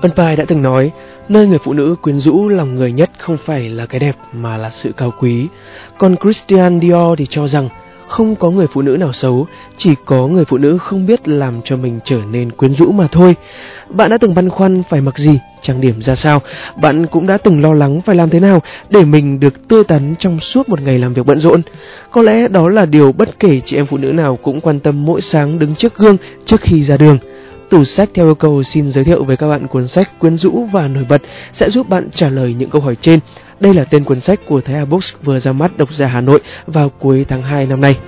Ân Pai đã từng nói, nơi người phụ nữ quyến rũ lòng người nhất không phải là cái đẹp mà là sự cao quý. Còn Christian Dior thì cho rằng, không có người phụ nữ nào xấu, chỉ có người phụ nữ không biết làm cho mình trở nên quyến rũ mà thôi. Bạn đã từng băn khoăn phải mặc gì, trang điểm ra sao? Bạn cũng đã từng lo lắng phải làm thế nào để mình được tươi tắn trong suốt một ngày làm việc bận rộn? Có lẽ đó là điều bất kể chị em phụ nữ nào cũng quan tâm mỗi sáng đứng trước gương trước khi ra đường. Tủ sách theo yêu cầu xin giới thiệu với các bạn cuốn sách quyến rũ và nổi bật sẽ giúp bạn trả lời những câu hỏi trên. Đây là tên cuốn sách của Thái Hà Books vừa ra mắt độc giả Hà Nội vào cuối tháng 2 năm nay.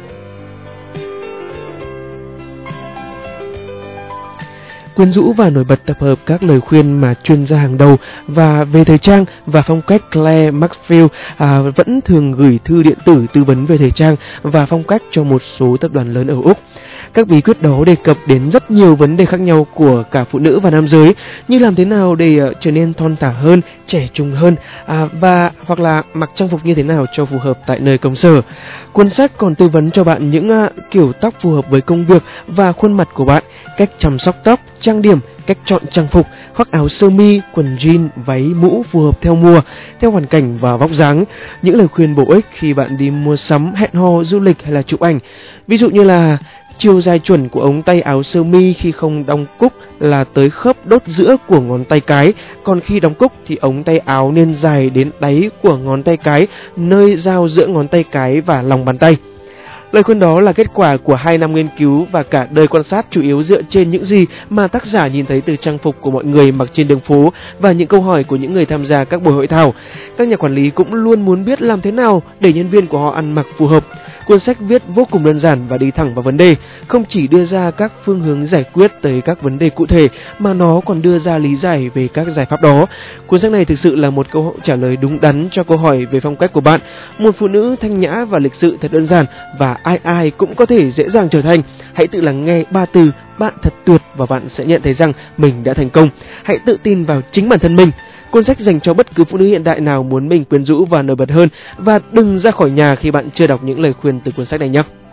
Quyến rũ và nổi bật tập hợp các lời khuyên mà chuyên gia hàng đầu và về thời trang và phong cách Claire Maxfield vẫn thường gửi thư điện tử tư vấn về thời trang và phong cách cho một số tập đoàn lớn ở Úc. Các bí quyết đó đề cập đến rất nhiều vấn đề khác nhau của cả phụ nữ và nam giới, như làm thế nào để trở nên thon thả hơn, trẻ trung hơn và hoặc là mặc trang phục như thế nào cho phù hợp tại nơi công sở. Cuốn sách còn tư vấn cho bạn những kiểu tóc phù hợp với công việc và khuôn mặt của bạn, cách chăm sóc tóc, trang điểm, cách chọn trang phục, khoác áo sơ mi, quần jean, váy, mũ phù hợp theo mùa, theo hoàn cảnh và vóc dáng. Những lời khuyên bổ ích khi bạn đi mua sắm, hẹn hò, du lịch hay là chụp ảnh. Ví dụ như là chiều dài chuẩn của ống tay áo sơ mi khi không đóng cúc là tới khớp đốt giữa của ngón tay cái, còn khi đóng cúc thì ống tay áo nên dài đến đáy của ngón tay cái, nơi giao giữa ngón tay cái và lòng bàn tay. Lời khuyên đó là kết quả của 2 năm nghiên cứu và cả đời quan sát, chủ yếu dựa trên những gì mà tác giả nhìn thấy từ trang phục của mọi người mặc trên đường phố và những câu hỏi của những người tham gia các buổi hội thảo. Các nhà quản lý cũng luôn muốn biết làm thế nào để nhân viên của họ ăn mặc phù hợp. Cuốn sách viết vô cùng đơn giản và đi thẳng vào vấn đề, không chỉ đưa ra các phương hướng giải quyết tới các vấn đề cụ thể mà nó còn đưa ra lý giải về các giải pháp đó. Cuốn sách này thực sự là một câu trả lời đúng đắn cho câu hỏi về phong cách của bạn. Một phụ nữ thanh nhã và lịch sự thật đơn giản và ai cũng có thể dễ dàng trở thành. Hãy tự lắng nghe 3 từ bạn thật tuyệt và bạn sẽ nhận thấy rằng mình đã thành công. Hãy tự tin vào chính bản thân mình. Cuốn sách dành cho bất cứ phụ nữ hiện đại nào muốn mình quyến rũ và nổi bật hơn, và đừng ra khỏi nhà khi bạn chưa đọc những lời khuyên từ cuốn sách này nhé.